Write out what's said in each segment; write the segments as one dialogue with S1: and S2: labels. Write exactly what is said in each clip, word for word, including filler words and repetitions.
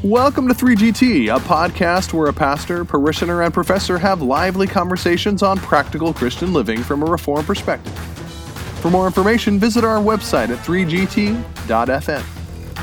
S1: Welcome to three G T, a podcast where a pastor, parishioner, and professor have lively conversations on practical Christian living from a Reformed perspective. For more information, visit our website at three G T dot F M.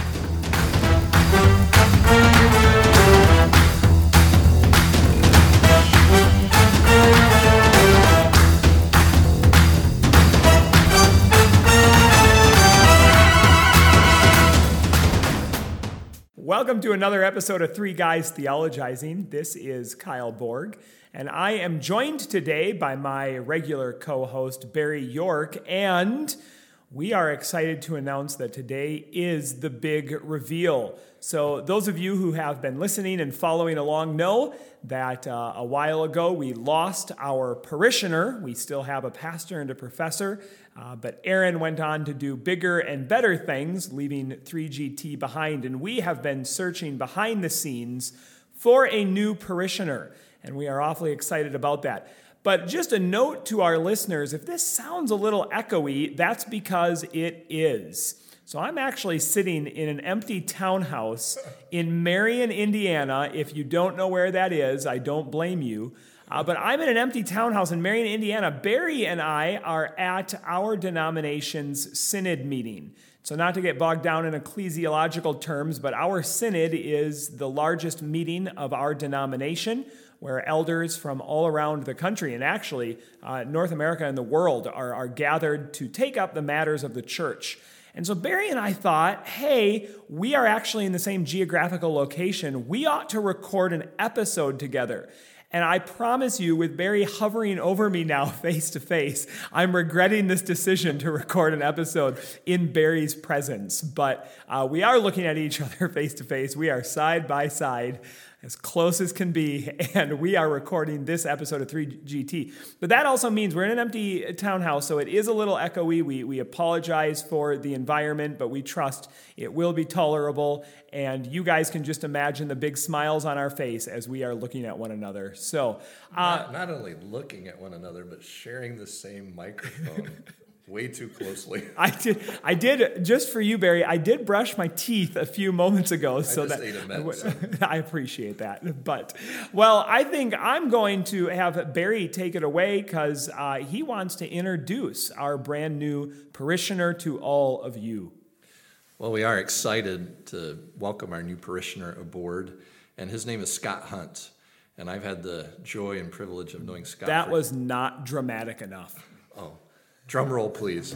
S2: Welcome to another episode of Three Guys Theologizing. This is Kyle Borg, and I am joined today by my regular co-host, Barry York, and we are excited to announce that today is the big reveal. So those of you who have been listening and following along know that uh, a while ago we lost our parishioner. We still have a pastor and a professor, uh, but Aaron went on to do bigger and better things, leaving three G T behind. And we have been searching behind the scenes for a new parishioner, and we are awfully excited about that. But just a note to our listeners, if this sounds a little echoey, that's because it is. So I'm actually sitting in an empty townhouse in Marion, Indiana. If you don't know where that is, I don't blame you. Uh, but I'm in an empty townhouse in Marion, Indiana. Barry and I are at our denomination's synod meeting. So not to get bogged down in ecclesiological terms, but our synod is the largest meeting of our denomination, where elders from all around the country, and actually uh, North America and the world, are, are gathered to take up the matters of the church. And so Barry and I thought, hey, we are actually in the same geographical location. We ought to record an episode together. And I promise you, with Barry hovering over me now face to face, I'm regretting this decision to record an episode in Barry's presence. But uh, we are looking at each other face to face. We are side by side, as close as can be, and we are recording this episode of three G T. But that also means we're in an empty townhouse, so it is a little echoey. We, we apologize for the environment, but we trust it will be tolerable, and you guys can just imagine the big smiles on our face as we are looking at one another. So, uh,
S3: not, not only looking at one another, but sharing the same microphone. Way too closely.
S2: I did. I did just for you, Barry. I did brush my teeth a few moments ago, so
S3: I just
S2: that
S3: ate a mint, so.
S2: I appreciate that. But well, I think I'm going to have Barry take it away because uh, he wants to introduce our brand new parishioner to all of you.
S3: Well, we are excited to welcome our new parishioner aboard, and his name is Scott Hunt. And I've had the joy and privilege of knowing Scott.
S2: That
S3: for...
S2: was not dramatic enough.
S3: Oh. Drum roll, please.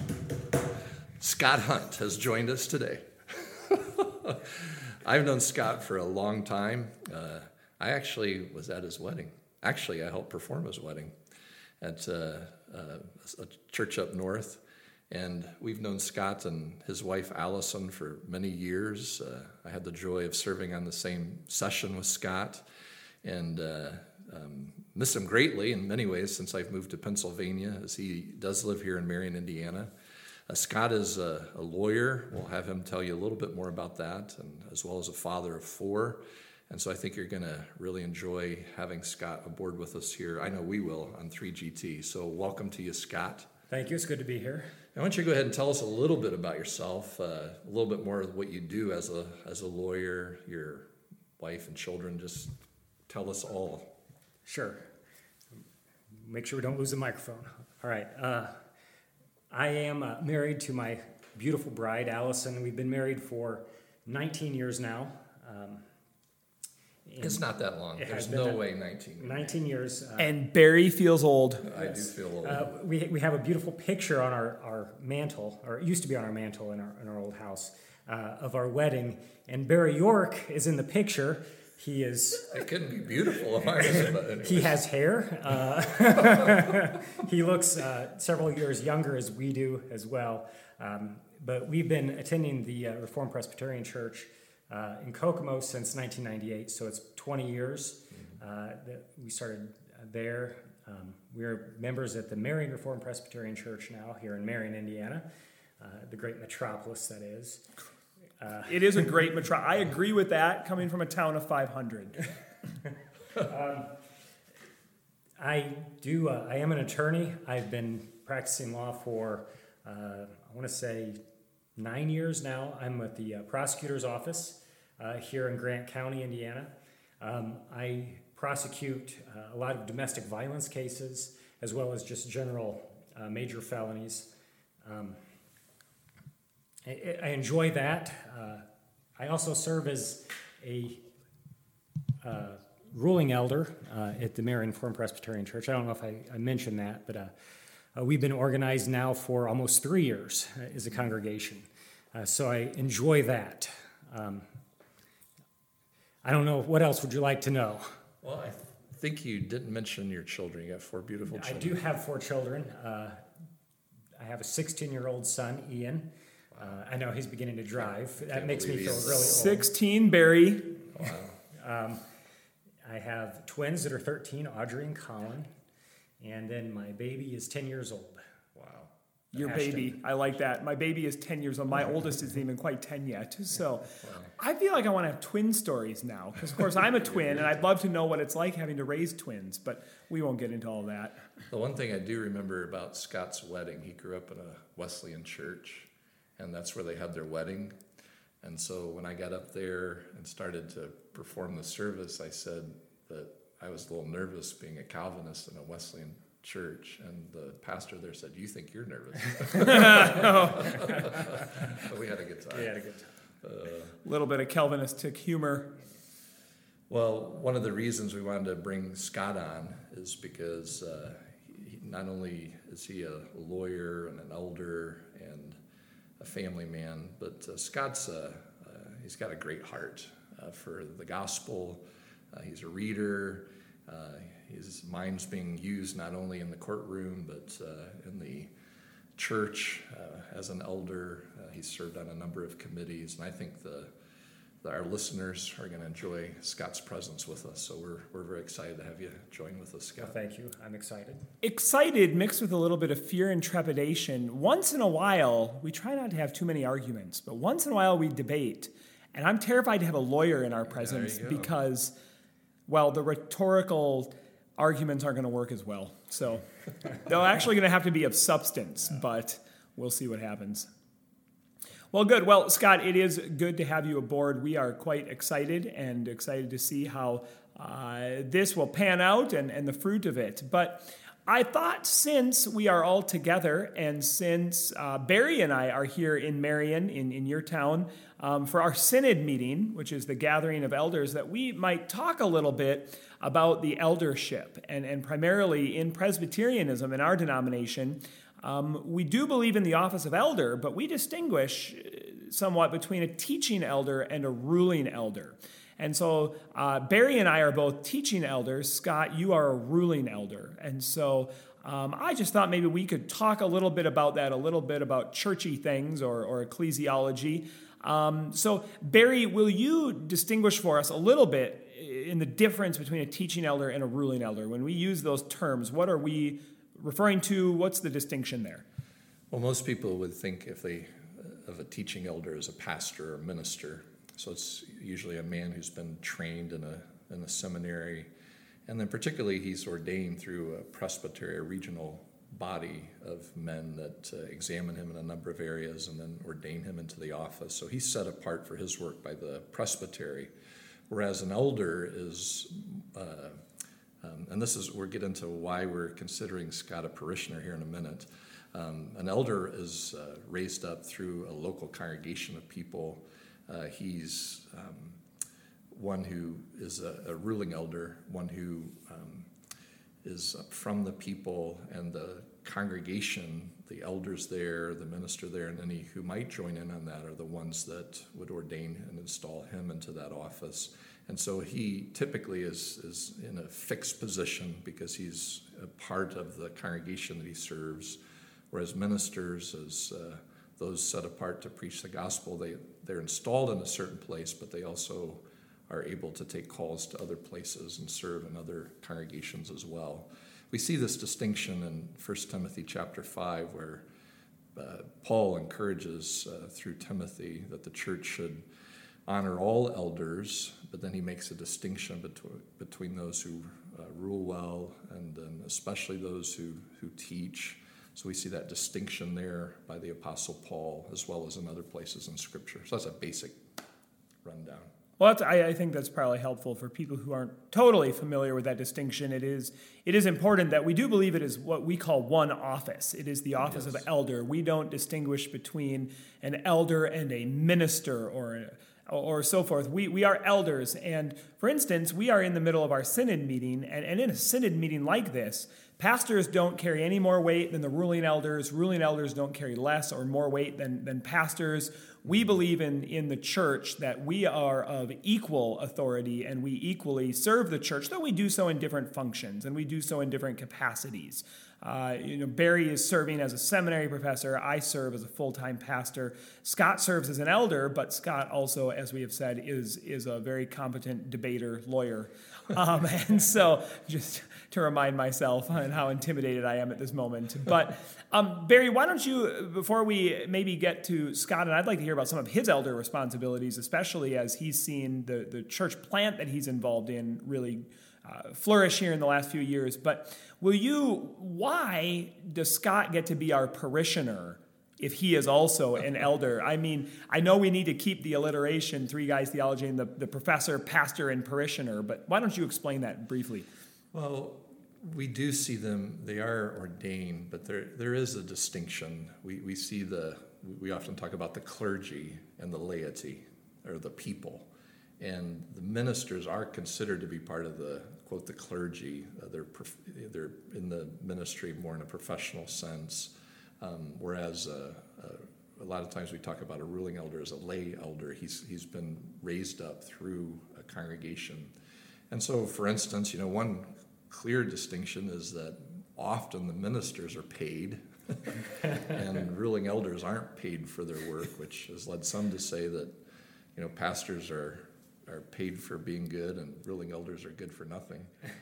S3: Scott Hunt has joined us today. I've known Scott for a long time. Uh, I actually was at his wedding. Actually, I helped perform his wedding at uh, uh, a church up north. And we've known Scott and his wife, Allison, for many years. Uh, I had the joy of serving on the same session with Scott. And uh, um, miss him greatly in many ways since I've moved to Pennsylvania, as he does live here in Marion, Indiana. Uh, Scott is a, a lawyer. We'll have him tell you a little bit more about that, and as well as a father of four. And so I think you're going to really enjoy having Scott aboard with us here. I know we will on three G T. So welcome to you, Scott.
S4: Thank you. It's good to be here.
S3: Why don't you go ahead and tell us a little bit about yourself, uh, a little bit more of what you do as a as a lawyer, your wife and children. Just tell us all.
S4: Sure. Make sure we don't lose the microphone. All right. Uh, I am uh, married to my beautiful bride, Allison. We've been married for nineteen years now. Um,
S3: it's not that long. There's no way nineteen.
S4: nineteen years. Uh,
S2: and Barry feels old.
S3: I yes. do feel old.
S4: Uh, we we have a beautiful picture on our, our mantle, or it used to be on our mantle in our, in our old house, uh, of our wedding. And Barry York is in the picture. He is.
S3: It couldn't be beautiful if I was. But anyways.
S4: He has hair. Uh, he looks uh, several years younger as we do as well. Um, but we've been attending the uh, Reformed Presbyterian Church uh, in Kokomo since nineteen ninety-eight. So it's twenty years uh, that we started there. Um, we're members at the Marion Reformed Presbyterian Church now here in Marion, Indiana, uh, the great metropolis that is.
S2: Uh, it is a great metro. I agree with that, coming from a town of five hundred.
S4: um, I do. Uh, I am an attorney. I've been practicing law for, uh, I want to say, nine years now. I'm at the uh, prosecutor's office. uh, here in Grant County, Indiana. Um, I prosecute uh, a lot of domestic violence cases as well as just general uh, major felonies. Um, I, I enjoy that. Uh, I also serve as a uh, ruling elder uh, at the Marion Reformed Presbyterian Church. I don't know if I, I mentioned that, but uh, uh, we've been organized now for almost three years uh, as a congregation. Uh, so I enjoy that. Um, I don't know, what else would you like to know?
S3: Well, I th- think you didn't mention your children. You got four beautiful children.
S4: I do have four children. Uh, I have a sixteen-year-old son, Ian. Uh, I know he's beginning to drive. That
S3: Can't
S4: makes me
S3: believe
S4: feel
S3: he's-
S4: really old.
S2: sixteen, Barry.
S3: Wow.
S4: Um, I have twins that are thirteen, Audrey and Colin. And then my baby is ten years old.
S3: Wow.
S2: Your
S4: Ashton.
S2: baby. I like that. My baby is ten years old. My oldest isn't even quite ten yet. So
S3: Wow.
S2: I feel like I want to have twin stories now. Because, of course, I'm a twin, and I'd love to know what it's like having to raise twins. But we won't get into all that.
S3: The one thing I do remember about Scott's wedding, he grew up in a Wesleyan church, and that's where they had their wedding. And so when I got up there and started to perform the service, I said that I was a little nervous being a Calvinist in a Wesleyan church, and the pastor there said, "You think you're nervous?" But we had a good time.
S4: We had a good time.
S2: A little bit of Calvinistic humor.
S3: Well, one of the reasons we wanted to bring Scott on is because uh, he, not only is he a lawyer and an elder and a family man, but uh, Scott's uh, uh, he's got a great heart uh, for the gospel. Uh, he's a reader. Uh, his mind's being used not only in the courtroom but uh, in the church uh, as an elder. Uh, he's served on a number of committees, and I think the our listeners are going to enjoy Scott's presence with us. So we're we're very excited to have you join with us, Scott.
S4: Well, thank you. I'm excited.
S2: Excited mixed with a little bit of fear and trepidation. Once in a while, we try not to have too many arguments, but once in a while we debate. And I'm terrified to have a lawyer in our presence
S3: you go.
S2: because, well, the rhetorical arguments aren't going to work as well. So they're actually going to have to be of substance, but we'll see what happens. Well, good. Well, Scott, it is good to have you aboard. We are quite excited and excited to see how uh, this will pan out and, and the fruit of it. But I thought since we are all together and since uh, Barry and I are here in Marion, in, in your town, um, for our synod meeting, which is the gathering of elders, that we might talk a little bit about the eldership and, and primarily in Presbyterianism in our denomination. Um, we do believe in the office of elder, but we distinguish somewhat between a teaching elder and a ruling elder. And so uh, Barry and I are both teaching elders. Scott, you are a ruling elder. And so um, I just thought maybe we could talk a little bit about that, a little bit about churchy things or, or ecclesiology. Um, so Barry, will you distinguish for us a little bit in the difference between a teaching elder and a ruling elder? When we use those terms, what are we referring to? What's the distinction there?
S3: Well, most people would think if they of a teaching elder as a pastor or minister. So it's usually a man who's been trained in a in a seminary, and then particularly he's ordained through a presbytery, a regional body of men that uh, examine him in a number of areas and then ordain him into the office. So he's set apart for his work by the presbytery, whereas an elder is. Uh, Um, and this is, we'll get into why we're considering Scott a parishioner here in a minute. Um, an elder is uh, raised up through a local congregation of people. Uh, he's um, one who is a, a ruling elder, one who um, is from the people and the congregation, the elders there, the minister there, and any who might join in on that are the ones that would ordain and install him into that office. And so he typically is, is in a fixed position because he's a part of the congregation that he serves, whereas ministers, as uh, those set apart to preach the gospel, they, they're installed in a certain place, but they also are able to take calls to other places and serve in other congregations as well. We see this distinction in First Timothy chapter five, where uh, Paul encourages uh, through Timothy that the church should honor all elders, but then he makes a distinction between, between those who uh, rule well and then especially those who, who teach. So we see that distinction there by the Apostle Paul as well as in other places in Scripture. So that's a basic rundown.
S2: Well, that's, I, I think that's probably helpful for people who aren't totally familiar with that distinction. It is it is important that we do believe it is what we call one office. It is the office yes. of elder. We don't distinguish between an elder and a minister or or so forth. We we are elders. And for instance, we are in the middle of our synod meeting, and, and in a synod meeting like this, pastors don't carry any more weight than the ruling elders. Ruling elders don't carry less or more weight than, than pastors. We believe in, in the church that we are of equal authority and we equally serve the church, though we do so in different functions and we do so in different capacities. Uh, you know, Barry is serving as a seminary professor. I serve as a full-time pastor. Scott serves as an elder, but Scott also, as we have said, is is a very competent debater, lawyer. Um, and so just to remind myself and how intimidated I am at this moment. But um, Barry, why don't you, before we maybe get to Scott, and I'd like to hear about some of his elder responsibilities, especially as he's seen the, the church plant that he's involved in really uh, flourish here in the last few years. But will you, why does Scott get to be our parishioner if he is also an elder? I mean, I know we need to keep the alliteration, Three Guys Theology, and the, the professor, pastor, and parishioner, but why don't you explain that briefly?
S3: Well, we do see them, they are ordained, but there there is a distinction. We we see the, we often talk about the clergy and the laity, or the people. And the ministers are considered to be part of the, quote, the clergy. Uh, they're they're in the ministry more in a professional sense, um, whereas uh, uh, a lot of times we talk about a ruling elder as a lay elder. He's he's been raised up through a congregation. And so, for instance, you know, one clear distinction is that often the ministers are paid and ruling elders aren't paid for their work, which has led some to say that, you know, pastors are are paid for being good and ruling elders are good for nothing.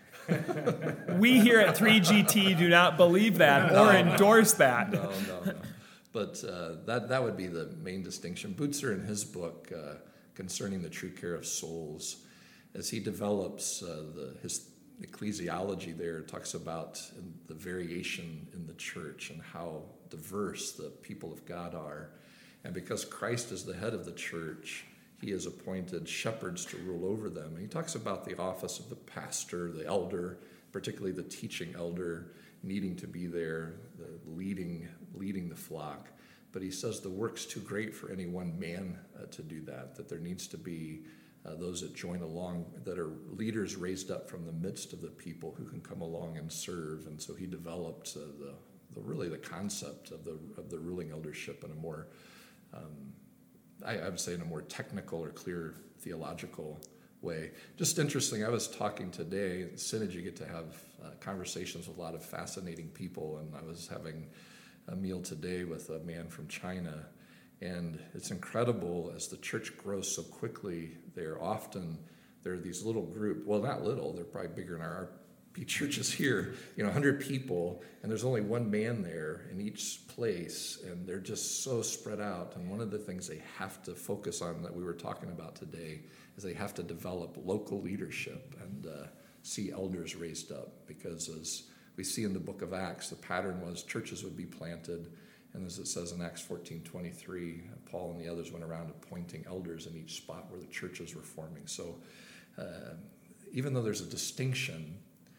S2: We here at three G T do not believe that
S3: no,
S2: or endorse that.
S3: No, no, no. But uh, that, that would be the main distinction. Bucer, in his book, uh, Concerning the True Care of Souls, as he develops uh, the, his ecclesiology there, talks about the variation in the church and how diverse the people of God are. And because Christ is the head of the church, he has appointed shepherds to rule over them. And he talks about the office of the pastor, the elder, particularly the teaching elder, needing to be there, the leading, leading the flock. But he says the work's too great for any one man uh, to do that, that there needs to be uh, those that join along, that are leaders raised up from the midst of the people who can come along and serve. And so he developed uh, the, the really the concept of the of the ruling eldership in a more um, I, I would say in a more technical or clear theological way. Just interesting, I was talking today, at Synod you get to have uh, conversations with a lot of fascinating people, and I was having a meal today with a man from China, and it's incredible as the church grows so quickly, they're often, there are these little group, well not little, they're probably bigger than our R P churches here, you know, one hundred people, and there's only one man there in each place, and they're just so spread out. And one of the things they have to focus on that we were talking about today is they have to develop local leadership and uh, see elders raised up, because as we see in the book of Acts, the pattern was churches would be planted, and as it says in Acts fourteen twenty-three, Paul and the others went around appointing elders in each spot where the churches were forming. So uh, even though there's a distinction,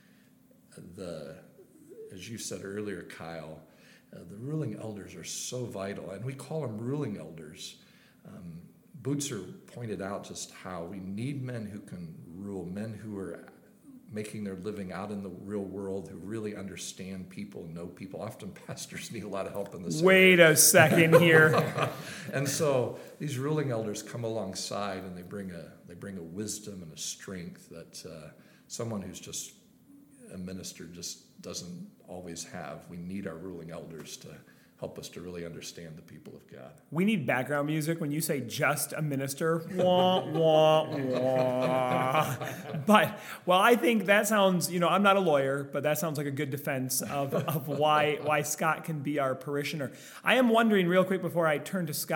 S3: the, as you said earlier, Kyle, uh, the ruling elders are so vital, and we call them ruling elders. Um, Bucer pointed out just how we need men who can rule, men who are making their living out in the real world, who really understand people, know people. Often pastors need a lot of help in this
S2: Wait
S3: area.
S2: a second here.
S3: And so these ruling elders come alongside, and they bring a they bring a wisdom and a strength that uh, someone who's just a minister just doesn't always have. We need our ruling elders to help us to really understand the people of God.
S2: We need background music when you say just a minister. Wah, wah, wah. But, well, I think that sounds, you know, I'm not a lawyer, but that sounds like a good defense of, of why why Scott can be our parishioner. I am wondering real quick before I turn to Scott,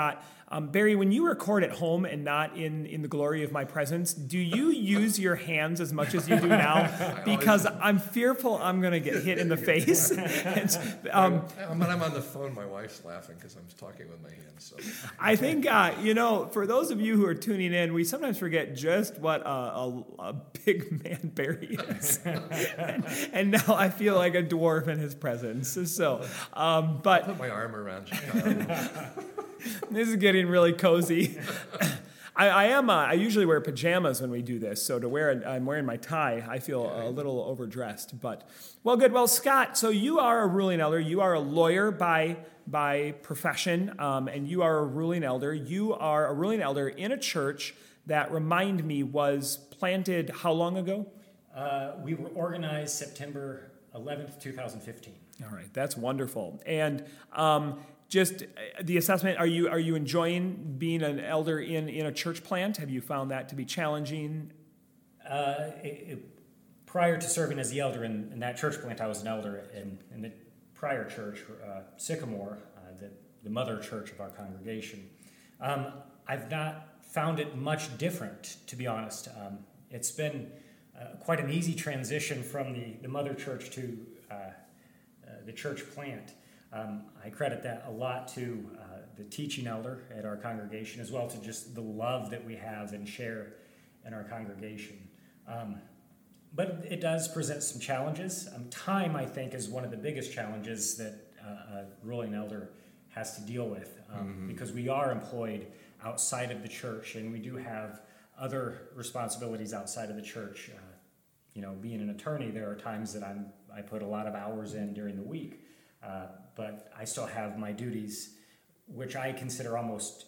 S2: Um, Barry, when you record at home and not in, in the glory of my presence, do you use your hands as much as you do now? Because I'm fearful I'm going to get hit in the face. And, um,
S3: when I'm on the phone, my wife's laughing because I'm talking with my hands. So
S2: I think, uh, you know, for those of you who are tuning in, we sometimes forget just what a, a, a big man Barry is. and, and now I feel like a dwarf in his presence. So, um, but
S3: I'll put my arm around you, Kyle.
S2: This is getting really cozy. I, I am. Uh, I usually wear pajamas when we do this, so to wear, a, I'm wearing my tie. I feel a little overdressed, but well, good. Well, Scott, so you are a ruling elder. You are a lawyer by by profession, um, and you are a ruling elder. You are a ruling elder in a church that, remind me, was planted how long ago?
S4: Uh, we were organized September eleventh, twenty fifteen.
S2: All right, that's wonderful. And um, just the assessment, are you are you enjoying being an elder in, in a church plant? Have you found that to be challenging?
S4: Uh, it, it, prior to serving as the elder in, in that church plant, I was an elder in, in the prior church, uh, Sycamore, uh, the, the mother church of our congregation. Um, I've not found it much different, to be honest. Um, it's been uh, quite an easy transition from the, the mother church to uh, uh, the church plant. Um, I credit that a lot to uh, the teaching elder at our congregation, as well to just the love that we have and share in our congregation. Um, but it does present some challenges. Um, time, I think, is one of the biggest challenges that uh, a ruling elder has to deal with, um, mm-hmm. because we are employed outside of the church, and we do have other responsibilities outside of the church. Uh, you know, being an attorney, there are times that I'm I put a lot of hours in during the week. Uh, but I still have my duties, which I consider almost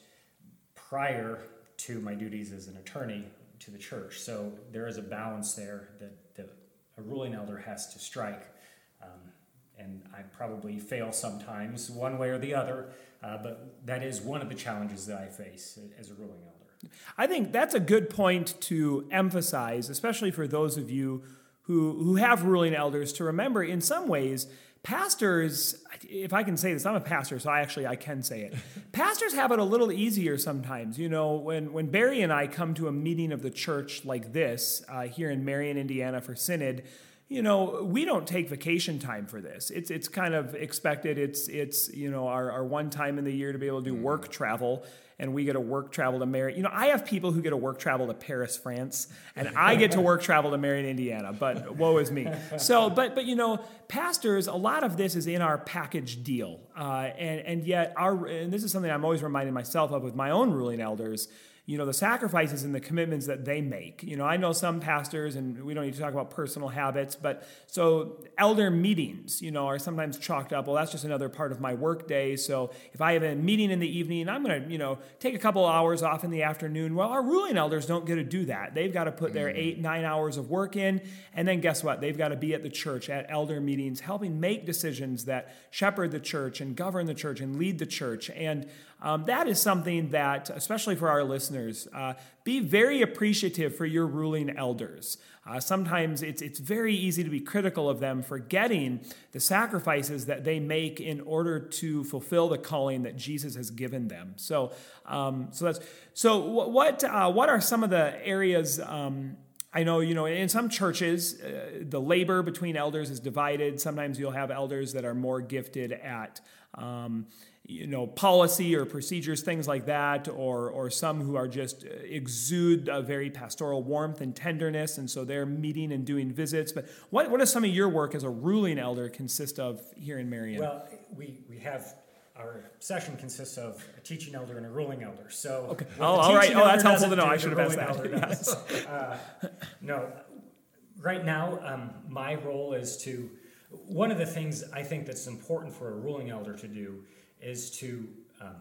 S4: prior to my duties as an attorney to the church. So there is a balance there that, that a ruling elder has to strike. Um, and I probably fail sometimes, one way or the other, uh, but that is one of the challenges that I face as a ruling elder.
S2: I think that's a good point to emphasize, especially for those of you who, who have ruling elders, to remember in some ways, pastors, if I can say this, I'm a pastor, so I actually, I can say it. Pastors have it a little easier sometimes. You know, when, when Barry and I come to a meeting of the church like this, uh, here in Marion, Indiana for Synod, you know, we don't take vacation time for this. It's it's kind of expected. It's, it's you know, our, our one time in the year to be able to do work travel, and we get to work travel to Marion. You know, I have people who get to work travel to Paris, France, and I get to work travel to Marion, Indiana, but woe is me. So, but, but you know, pastors, a lot of this is in our package deal. Uh, and, and yet, our and this is something I'm always reminding myself of with my own ruling elders, you know, the sacrifices and the commitments that they make. You know, I know some pastors, and we don't need to talk about personal habits, but so elder meetings, you know, are sometimes chalked up, well, that's just another part of my work day. So if I have a meeting in the evening, I'm going to, you know, take a couple hours off in the afternoon. Well, our ruling elders don't get to do that. They've got to put their eight, nine hours of work in. And then guess what? They've got to be at the church at elder meetings, helping make decisions that shepherd the church and govern the church and lead the church. And Um, that is something that, especially for our listeners, uh, be very appreciative for your ruling elders. Uh, sometimes it's it's very easy to be critical of them for getting the sacrifices that they make in order to fulfill the calling that Jesus has given them. So, um, so that's so. What uh, what are some of the areas? Um, I know, you know, in some churches, uh, the labor between elders is divided. Sometimes you'll have elders that are more gifted at Um, you know, policy or procedures, things like that, or or some who are just exude a very pastoral warmth and tenderness, and so they're meeting and doing visits. But what, what does some of your work as a ruling elder consist of here in Marion?
S4: Well, we, we have, our session consists of a teaching elder and a ruling elder. So,
S2: okay. Oh, all right. Oh, that's helpful to know. I should have asked that.
S4: Yes. uh, no, right now, um, my role is to, one of the things I think that's important for a ruling elder to do is to um,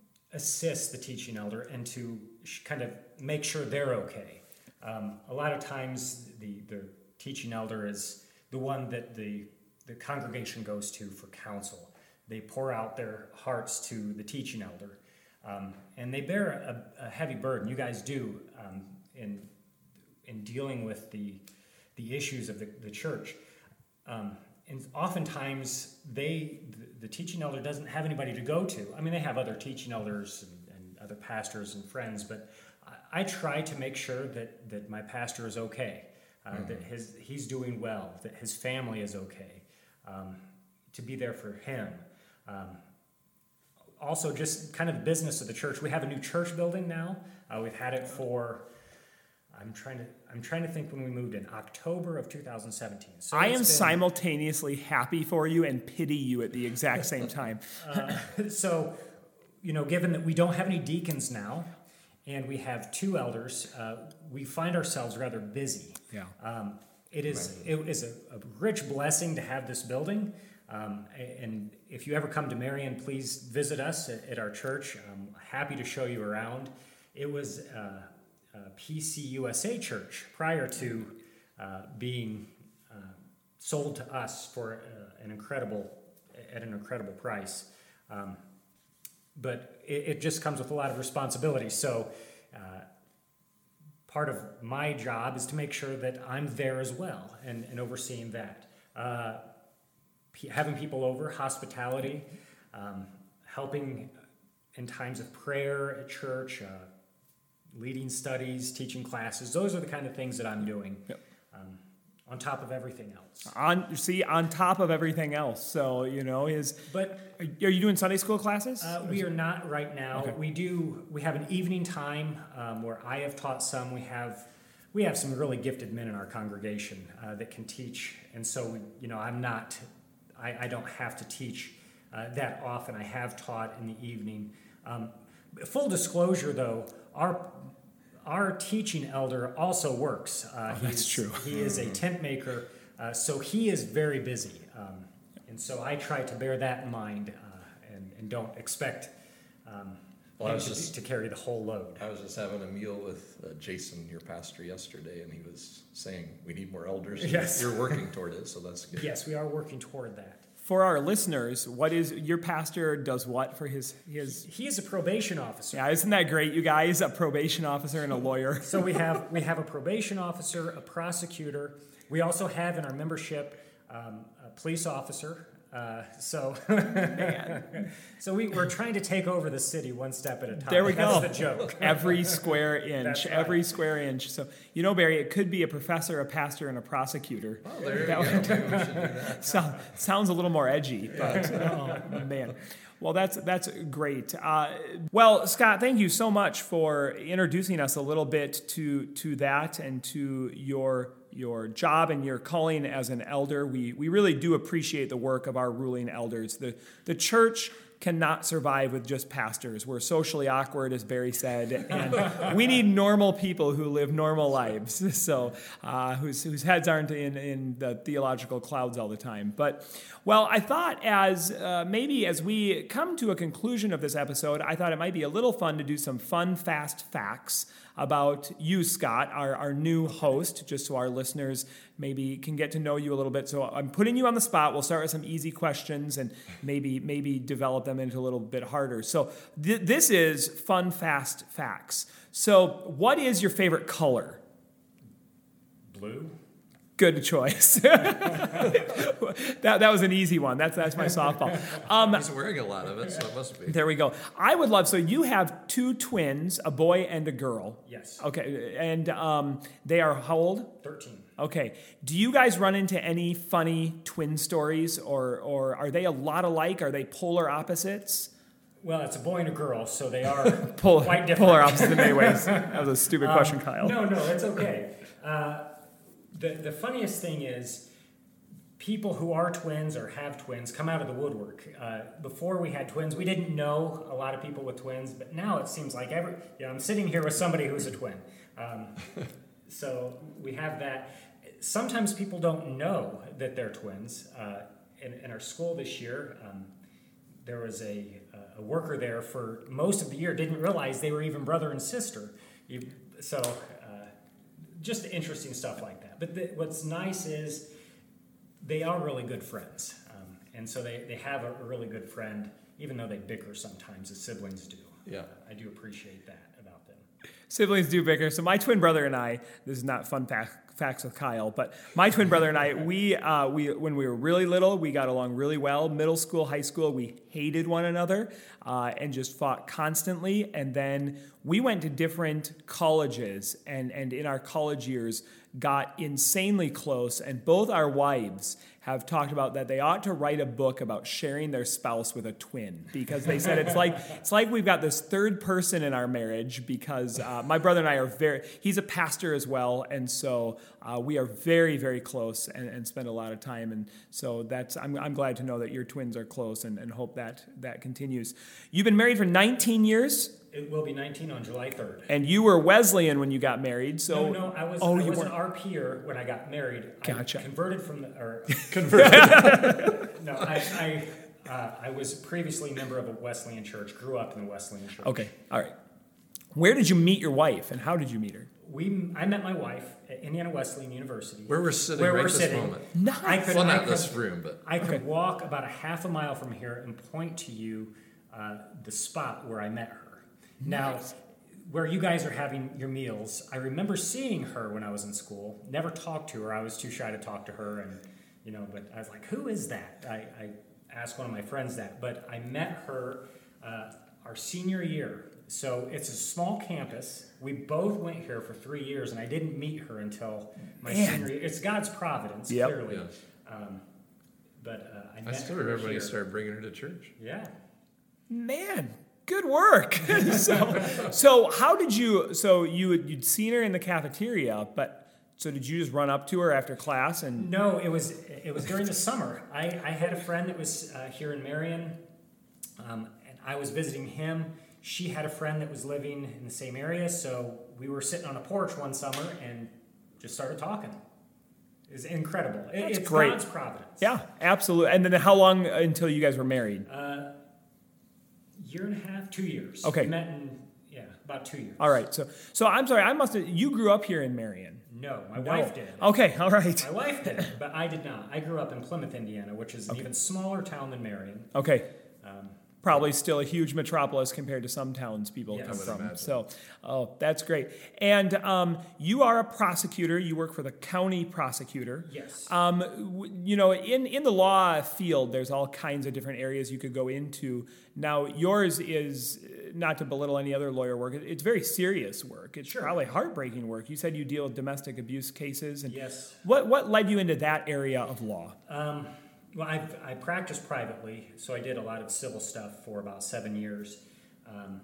S4: assist the teaching elder and to sh- kind of make sure they're okay. Um, a lot of times the, the teaching elder is the one that the, the congregation goes to for counsel. They pour out their hearts to the teaching elder, um, and they bear a, a heavy burden. You guys do um, in in dealing with the the issues of the, the church. Um, And oftentimes, they the, the teaching elder doesn't have anybody to go to. I mean, they have other teaching elders and, and other pastors and friends, but I, I try to make sure that, that my pastor is okay, uh, mm-hmm. that his he's doing well, that his family is okay, um, to be there for him. Um, also, just kind of the business of the church. We have a new church building now. Uh, we've had it for... I'm trying to. I'm trying to think when we moved in October of two thousand seventeen. So
S2: I am
S4: been,
S2: simultaneously happy for you and pity you at the exact same time.
S4: uh, so, you know, given that we don't have any deacons now, and we have two elders, uh, we find ourselves rather busy.
S2: Yeah.
S4: Um, it is. It is a, a rich blessing to have this building. Um, and if you ever come to Marion, please visit us at, at our church. I'm happy to show you around. It was. Uh, Uh, P C U S A Church prior to uh, being uh, sold to us for uh, an incredible at an incredible price, um, but it, it just comes with a lot of responsibility. So uh, part of my job is to make sure that I'm there as well and, and overseeing that, uh, p- having people over, hospitality, um, helping in times of prayer at church. Uh, leading studies, teaching classes. Those are the kind of things that I'm doing.
S2: Yep.
S4: Um, on top of everything else.
S2: On see, on top of everything else. So, you know, is
S4: but
S2: are you doing Sunday school classes?
S4: Uh, we are not right now.
S2: Okay.
S4: We do. We have an evening time um, where I have taught some. We have we have some really gifted men in our congregation uh, that can teach, and so we, you know, I'm not. I, I don't have to teach uh, that often. I have taught in the evening. Um, full disclosure, though, our Our teaching elder also works. Uh,
S2: oh, that's true.
S4: He is a tent maker, uh, so he is very busy. Um, and so I try to bear that in mind uh, and, and don't expect um,
S3: well,
S4: him
S3: I was
S4: to,
S3: just,
S4: to carry the whole load.
S3: I was just having a meal with uh, Jason, your pastor, yesterday, and he was saying we need more elders.
S4: Yes.
S3: You're working toward it, so that's good.
S4: Yes, we are working toward that.
S2: For our listeners, what is your pastor does what for his his?
S4: He is a probation officer.
S2: Yeah, isn't that great, you guys? A probation officer and a lawyer.
S4: So we have we have a probation officer, a prosecutor. We also have in our membership um, a police officer. Uh, so, so we, we're trying to take over the city one step at a time.
S2: There we
S4: That's
S2: go.
S4: the joke.
S2: Every square inch,
S4: That's right.
S2: every square inch. So, you know, Barry, it could be a professor, a pastor, and a prosecutor.
S3: Oh, there you
S2: that
S3: go.
S2: Would,
S3: Maybe we should do that.
S2: so, sounds a little more edgy, but oh, man. Well, that's that's great. Uh, well, Scott, thank you so much for introducing us a little bit to to that and to your your job and your calling as an elder. We we really do appreciate the work of our ruling elders. The the church cannot survive with just pastors. We're socially awkward, as Barry said, and we need normal people who live normal lives, so uh, whose whose heads aren't in, in the theological clouds all the time. But, well, I thought as uh, maybe as we come to a conclusion of this episode, I thought it might be a little fun to do some fun, fast facts about you, Scott, our, our new host, just so our listeners maybe can get to know you a little bit. So I'm putting you on the spot. We'll start with some easy questions and maybe maybe develop them into a little bit harder. So th- this is fun, fast facts. So what is your favorite color?
S4: Blue.
S2: Good choice. that that was an easy one. That's that's my softball. Um,
S3: He's wearing a lot of it, so it must be.
S2: there we go. I would love, so you have two twins, a boy and a girl.
S4: Yes.
S2: Okay, and um, they are how old?
S4: Thirteen.
S2: Okay. Do you guys run into any funny twin stories, or or are they a lot alike? Are they polar opposites?
S4: Well, it's a boy and a girl, so they are
S2: Pol-
S4: quite different.
S2: Polar opposites in many ways. That was a stupid
S4: Um,
S2: question, Kyle.
S4: No, no, it's okay. Uh, the the funniest thing is, people who are twins or have twins come out of the woodwork. Uh, before we had twins, we didn't know a lot of people with twins, but now it seems like every. You know, I'm sitting here with somebody who's a twin, um, so we have that. Sometimes people don't know that they're twins. Uh, in, in our school this year, um, there was a, a worker there for most of the year, didn't realize they were even brother and sister. You, so uh, just interesting stuff like that. But the, what's nice is they are really good friends. Um, and so they, they have a, a really good friend, even though they bicker sometimes, as siblings do.
S3: Yeah.
S4: Uh, I do appreciate that about them.
S2: Siblings do bicker. So my twin brother and I, this is not fun fact, facts with Kyle, but my twin brother and I, we, uh, we, when we were really little, we got along really well. Middle school, high school, we hated one another uh, and just fought constantly. And then we went to different colleges, and, and in our college years got insanely close. And both our wives have talked about that they ought to write a book about sharing their spouse with a twin, because they said it's like it's like we've got this third person in our marriage, because uh, my brother and I are very, he's a pastor as well, and so uh, we are very, very close and, and spend a lot of time, and so that's, I'm, I'm glad to know that your twins are close, and, and hope that that continues. You've been married for nineteen years?
S4: It will be nineteen on July third.
S2: And you were Wesleyan when you got married, so...
S4: No, no, I was,
S2: oh,
S4: I
S2: you
S4: was
S2: were
S4: an R P-er when I got married.
S2: Gotcha.
S4: I converted from the... Or,
S2: Converted.
S4: no, I I, uh, I was previously a member of a Wesleyan church, grew up in the Wesleyan church.
S2: Okay, all right. Where did you meet your wife, and how did you meet her?
S4: We, I met my wife at Indiana Wesleyan University.
S3: Where we're sitting
S4: where
S3: right
S4: we're
S3: this
S4: sitting.
S3: moment.
S2: Nice.
S4: I could,
S3: Well,
S4: I
S3: not
S4: could,
S3: this room, but...
S4: I could
S2: Okay.
S4: walk about a half a mile from here and point to you uh, the spot where I met her. Now,
S2: Nice.
S4: where you guys are having your meals, I remember seeing her when I was in school. Never talked to her. I was too shy to talk to her, and you know. But I was like, "Who is that?" I, I asked one of my friends that. But I met her uh, our senior year. So it's a small campus. We both went here for three years, and I didn't meet her until my
S2: Man.
S4: senior year. It's God's providence,
S2: Yep.
S4: clearly.
S3: Yes.
S4: Um, but uh, I
S3: I
S4: met
S3: still
S4: her
S3: remember when you
S4: here.
S3: started bringing her to church.
S4: Yeah.
S2: Man, good work. so, so how did you? So you you'd seen her in the cafeteria, but so did you just run up to her after class and?
S4: No, it was it was during the summer. I, I had a friend that was uh, here in Marion, um, and I was visiting him. She had a friend that was living in the same area, so we were sitting on a porch one summer and just started talking. It was incredible. It,
S2: That's
S4: it's
S2: great.
S4: God's providence.
S2: Yeah, absolutely. And then how long until you guys were married?
S4: Uh, year and a half, two years.
S2: Okay.
S4: We met in, yeah, about two years.
S2: All right. So, so I'm sorry. I must have. You grew up here in Marion.
S4: No, my
S2: No.
S4: wife did.
S2: Okay. All right.
S4: My wife did, but I did not. I grew up in Plymouth, Indiana, which is an even smaller town than Marion.
S2: Okay.
S4: Um,
S2: Probably still a huge metropolis compared to some towns people
S4: Yes.
S2: come
S4: I would
S2: from.
S3: imagine.
S2: So, oh, that's great. And um, you are a prosecutor. You work for the county prosecutor.
S4: yes.
S2: Um, w- you know, in, in the law field, there's all kinds of different areas you could go into. Now, yours is, uh, not to belittle any other lawyer work, it- it's very serious work. It's
S4: Sure.
S2: probably heartbreaking work. You said you deal with domestic abuse cases. And
S4: Yes.
S2: What, what led you into that area of law?
S4: Um, well, I, I practiced privately, so I did a lot of civil stuff for about seven years. Um,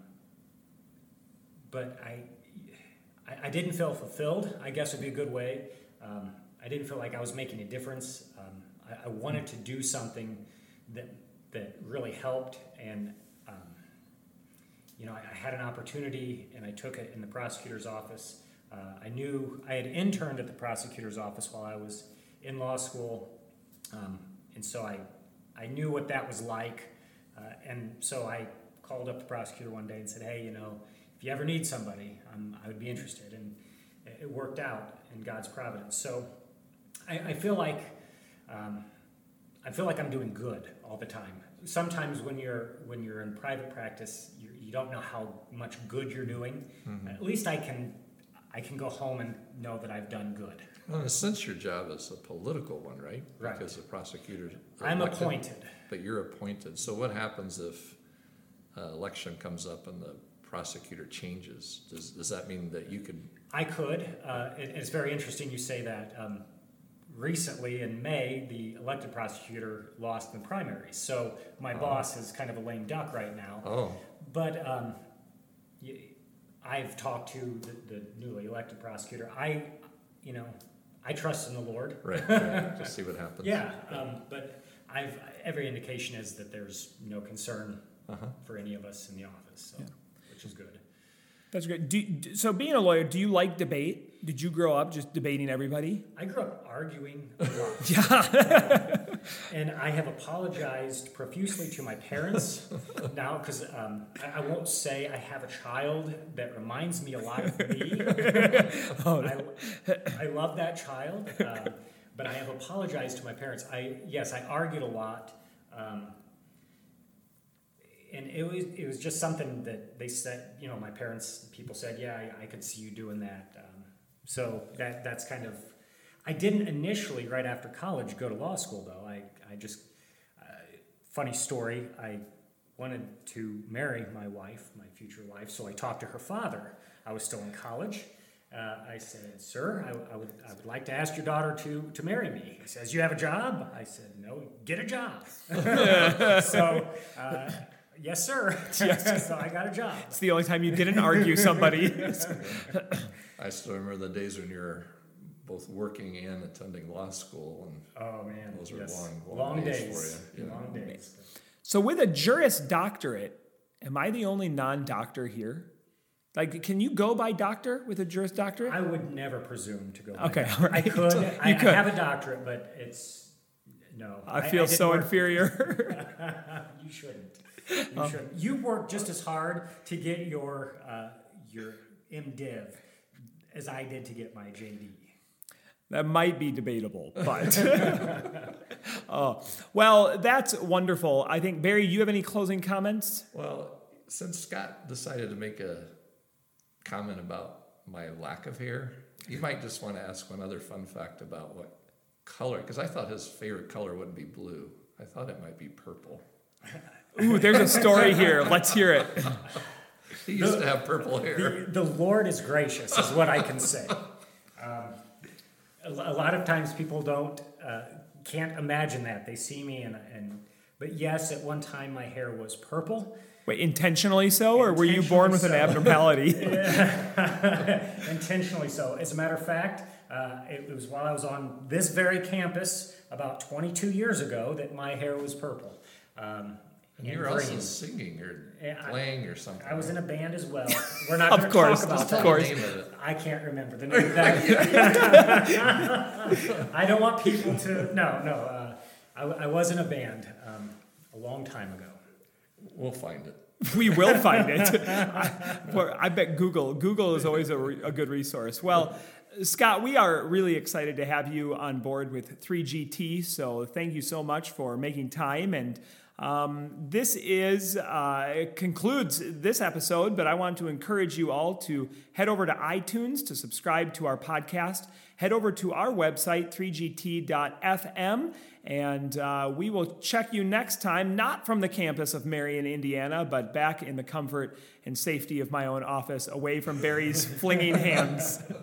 S4: but I, I, I didn't feel fulfilled, I guess would be a good way. Um, I didn't feel like I was making a difference. Um, I, I wanted to do something that, that really helped, and um, you know, I, I had an opportunity, and I took it in the prosecutor's office. Uh, I knew I had interned at the prosecutor's office while I was in law school. Um, and so I, I knew what that was like, uh, and so I called up the prosecutor one day and said, hey, you know, if you ever need somebody, um, I would be interested, and it worked out in God's providence. So I, I feel like um, I feel like I'm doing good all the time. Sometimes when you're when you're in private practice, you, you don't know how much good you're doing. Mm-hmm. At least I can I can go home and know that I've done good.
S3: Well, in a sense, your job is a political one, right?
S4: Right.
S3: Because the prosecutors are
S4: I'm
S3: elected,
S4: appointed.
S3: but you're appointed. So what happens if uh, election comes up and the prosecutor changes? Does does that mean that you could?
S4: I could. Uh, it, it's very interesting you say that. Um, recently, in May, the elected prosecutor lost in the primaries. So my
S3: Oh.
S4: boss is kind of a lame duck right now.
S3: Oh,
S4: But um, y- I've talked to the, the newly elected prosecutor. I, you know, I trust in the Lord.
S3: right. right. Just see what happens.
S4: Yeah, um, but I've every indication is that there's no concern
S3: Uh-huh.
S4: for any of us in the office, so,
S2: Yeah.
S4: which is good.
S2: That's great. Do, do- so being a lawyer, do you like debate? Did you grow up just debating everybody?
S4: I grew up arguing a lot.
S2: Yeah.
S4: And I have apologized profusely to my parents now, because um, I, I won't say I have a child that reminds me a lot of me.
S2: Oh,
S4: I, I love that child, um, but I have apologized to my parents. I yes, I argued a lot. Um, and it was it was just something that they said, you know, my parents, people said, yeah, I, I could see you doing that. Um, so that that's kind of, I didn't initially, right after college, go to law school, though. I, I just, uh, funny story, I wanted to marry my wife, my future wife, so I talked to her father. I was still in college. Uh, I said, sir, I, I would I would like to ask your daughter to, to marry me. He says, you have a job? I said, no, get a job. so, uh, yes, sir. Yes. So I got a job.
S2: It's the only time you didn't argue somebody.
S3: I still remember the days when you're both working and attending law school. And
S4: oh, man.
S3: those are
S4: yes.
S3: long, long,
S4: long
S3: days,
S4: days
S3: for you. you
S4: long
S3: know.
S4: days.
S2: So with a Juris Doctorate, am I the only non-doctor here? Like, can you go by doctor with a Juris Doctorate?
S4: I would never presume to go by
S2: okay,
S4: doctor.
S2: Right.
S4: I could.
S2: You
S4: I,
S2: could.
S4: I have a doctorate, but it's, no.
S2: I feel I, I so
S4: work.
S2: inferior.
S4: You shouldn't. You um, shouldn't. You work just as hard to get your uh, your MDiv as I did to get my J D.
S2: That might be debatable, but oh, well, that's wonderful. I think, Barry, you have any closing comments?
S3: Well, since Scott decided to make a comment about my lack of hair, you might just want to ask one other fun fact about what color, because I thought his favorite color wouldn't be blue. I thought it might be purple.
S2: Ooh, there's a story here. Let's hear it.
S3: He used
S4: the,
S3: to have purple hair.
S4: The, the Lord is gracious, is what I can say. Um, a, a lot of times people don't, uh, can't imagine that. They see me and, and, but yes, at one time my hair was purple.
S2: Wait, intentionally so, or were you born with so. an abnormality?
S4: Intentionally so. As a matter of fact, uh, it was while I was on this very campus about twenty-two years ago that my hair was purple. Um,
S3: and you were also singing or playing or something.
S4: I was in a band as well. We're not going to talk about that.
S2: Of course,
S3: the name of it.
S4: I can't remember the name of that. I don't want people to. No, no. Uh, I, I was in a band um, a long time ago.
S3: We'll find it.
S2: We will find it. I, I bet Google. Google is always a, re, a good resource. Well, Scott, we are really excited to have you on board with three G T. So thank you so much for making time. And um, this is uh, concludes this episode. But I want to encourage you all to head over to iTunes to subscribe to our podcast. Head over to our website, three G T dot F M. And uh, we will check you next time, not from the campus of Marion, Indiana, but back in the comfort and safety of my own office, away from Barry's flinging hands.